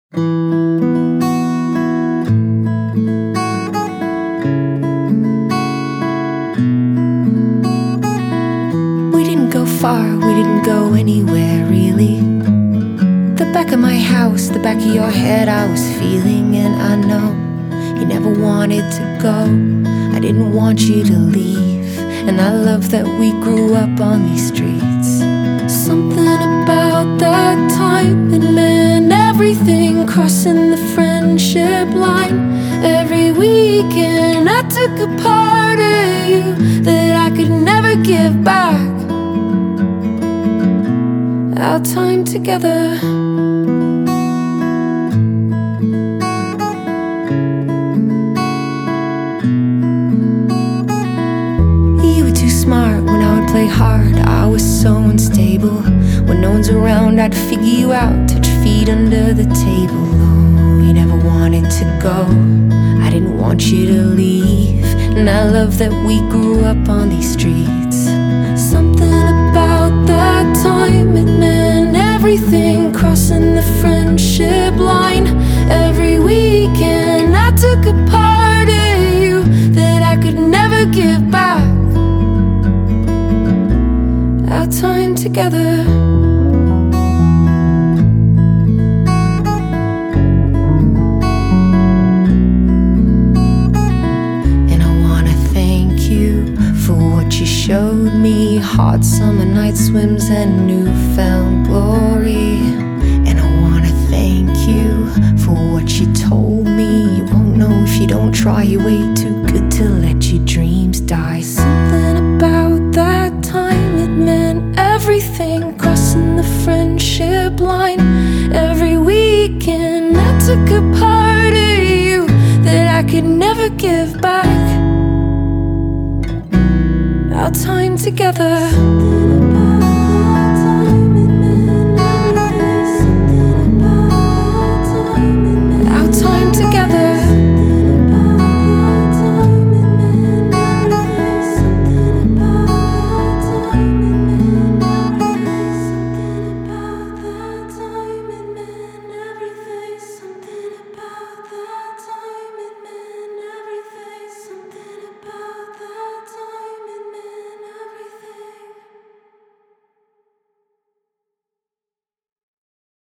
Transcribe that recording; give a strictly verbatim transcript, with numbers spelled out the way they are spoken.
We didn't go far, we didn't go anywhere really. The back of my house, the back of your head I was feeling. And I know you never wanted to go, I didn't want you to leave. And I love that we grew up on these streets. Something about that time, it meant everything, crossing the friendship line. Every weekend I took a part of you that I could never give back. Our time together, you were too smart when I would play hard. I was so unstable. When no one's around, I'd figure you out, touch feet under the table. Oh, you never wanted to go, I didn't want you to leave. And I love that we grew up on these streets. Something about that time, it meant everything, crossing the friendship line. Every weekend I took a part of you that I could never give back. Our time together, and I wanna thank you for what you showed me. Hot summer night swims and newfound glory. And I wanna thank you for what you told me. You won't know if you don't try, you're way too good to let your dreams die. Something about that time, it meant everything, crossing the friendship line. Every weekend I took a part of you that I could never give back. Our time together.